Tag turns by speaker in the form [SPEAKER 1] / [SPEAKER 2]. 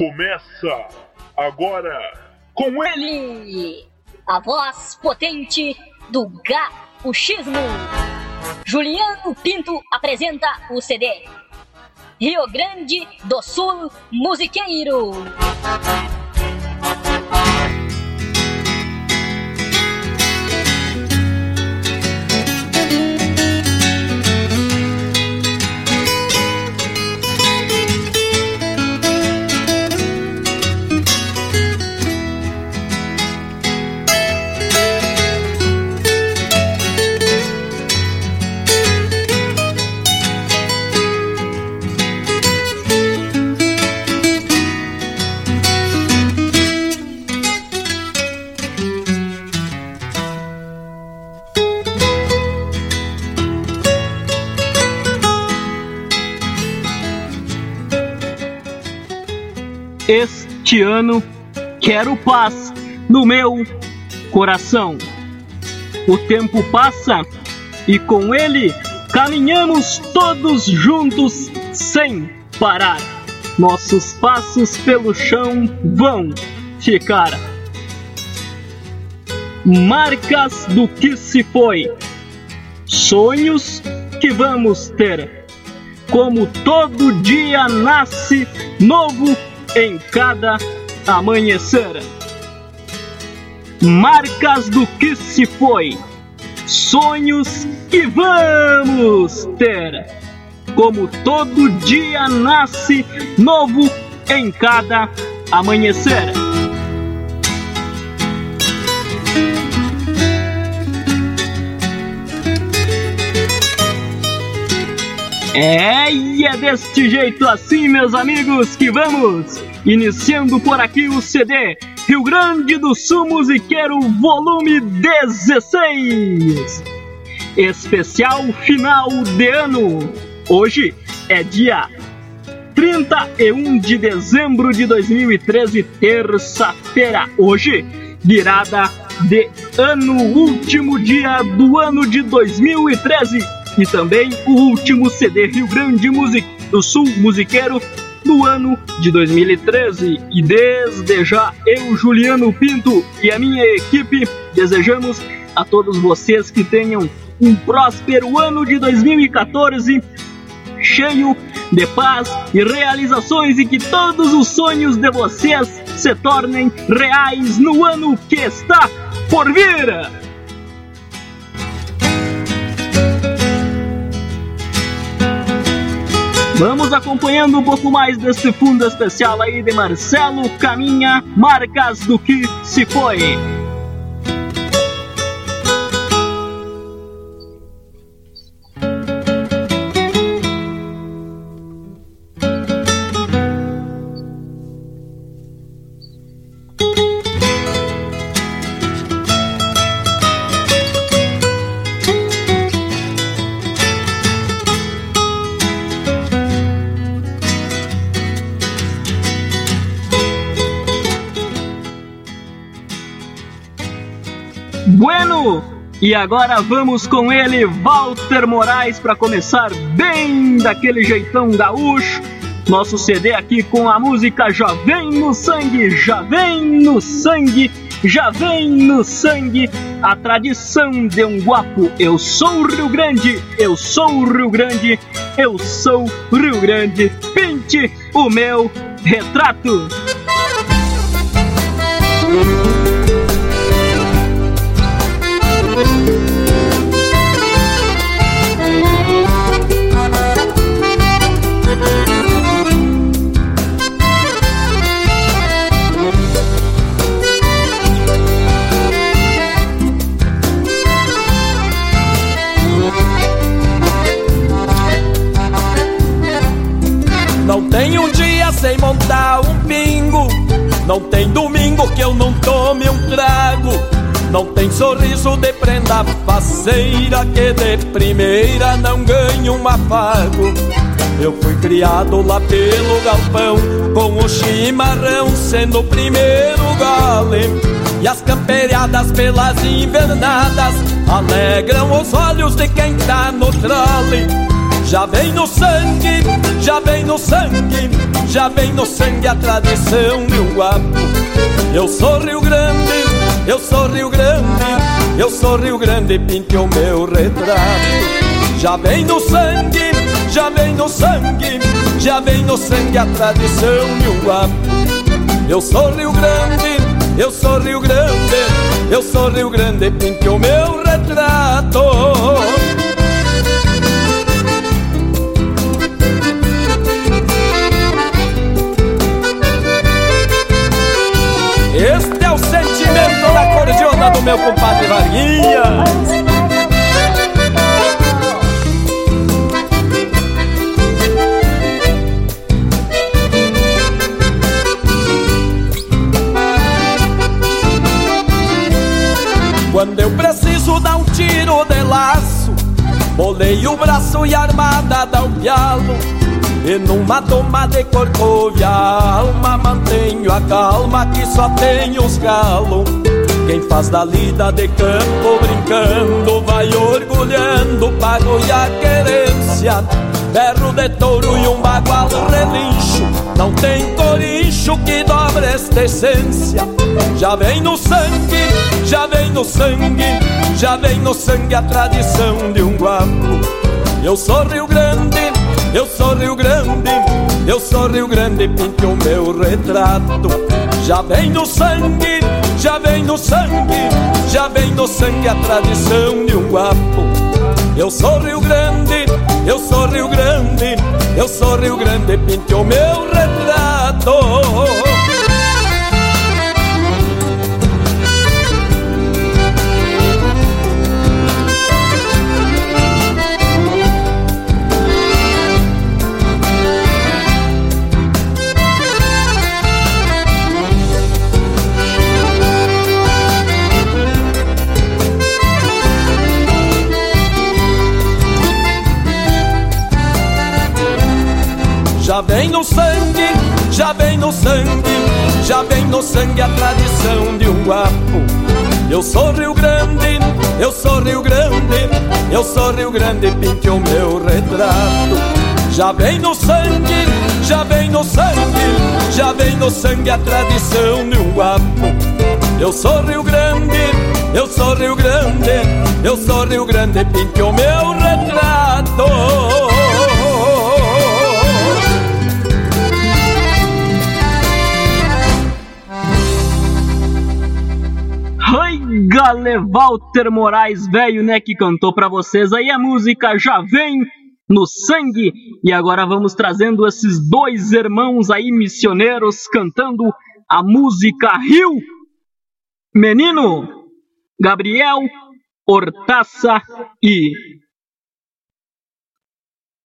[SPEAKER 1] Começa agora com
[SPEAKER 2] ele, a voz potente do gaúchismo. Juliano Pinto apresenta o CD Rio Grande do Sul Musiqueiro.
[SPEAKER 3] Este ano quero paz no meu coração. O tempo passa e com ele caminhamos todos juntos sem parar. Nossos passos pelo chão vão ficar marcas do que se foi, sonhos que vamos ter. Como todo dia nasce novo em cada amanhecer. Marcas do que se foi, sonhos que vamos ter. Como todo dia nasce novo em cada amanhecer. E é deste jeito assim, meus amigos, que vamos iniciando por aqui o CD Rio Grande do Sul Musiqueiro volume 16, especial final de ano. Hoje é dia 31 de dezembro de 2013, terça-feira. Hoje, virada de ano, último dia do ano de 2013 e também o último CD Rio Grande do Sul Musiqueiro do ano de 2013. E desde já eu, Juliano Pinto, e a minha equipe desejamos a todos vocês que tenham um próspero ano de 2014 cheio de paz e realizações, e que todos os sonhos de vocês se tornem reais no ano que está por vir. Vamos acompanhando um pouco mais desse fundo especial aí de Marcelo Caminha, Marcas do que se foi. Bueno, e agora vamos com ele, Walter Moraes, para começar bem daquele jeitão gaúcho. Nosso CD aqui com a música Já Vem no Sangue, Já Vem no Sangue, Já Vem no Sangue, a tradição de um guapo. Eu sou Rio Grande, eu sou Rio Grande, eu sou Rio Grande, pinte o meu retrato.
[SPEAKER 4] Não tem um dia sem montar um pingo, não tem domingo que eu não tome um trago, não tem sorriso de prenda faceira que de primeira não ganhe um afago. Eu fui criado lá pelo galpão, com o chimarrão sendo o primeiro gole, e as camperiadas pelas invernadas alegram os olhos de quem tá no trole. Já vem no sangue, já vem no sangue, já vem no sangue a tradição de um guapo. Eu sou Rio Grande, eu sou Rio Grande, eu sou Rio Grande, pinte o meu retrato. Já vem no sangue, já vem no sangue, já vem no sangue a tradição de um guapo. Eu sou Rio Grande, eu sou Rio Grande, eu sou Rio Grande, pinte o meu retrato. Este é o sentimento da cordiona do meu compadre Varguinha. Quando eu preciso dar um tiro de laço, bolei o braço e a armada dá um pialo. E numa toma de corcovia a alma mantenho a calma que só tem os galos. Quem faz da lida de campo brincando vai orgulhando pago e a querência. Berro de touro e um bagual relincho, não tem corincho que dobre esta essência. Já vem no sangue, já vem no sangue, já vem no sangue a tradição de um guapo. Eu sou Rio Grande, eu sou Rio Grande, eu sou Rio Grande, pinte o meu retrato. Já vem no sangue, já vem no sangue, já vem no sangue a tradição de um guapo. Eu sou Rio Grande, eu sou Rio Grande, eu sou Rio Grande, pinte o meu retrato. Já vem no sangue, já vem no sangue, já vem no sangue a tradição de um guapo. Eu sou Rio Grande, eu sou Rio Grande, eu sou Rio Grande, pinte o meu retrato. Já vem no sangue, já vem no sangue, já vem no sangue a tradição de um guapo. Eu sou Rio Grande, eu sou Rio Grande, eu sou Rio Grande, pinte o meu retrato.
[SPEAKER 3] Gale Walter Moraes, velho, né, que cantou pra vocês aí a música Já Vem no Sangue. E agora vamos trazendo esses dois irmãos aí missioneiros cantando a música Rio Menino, Gabriel Hortaça e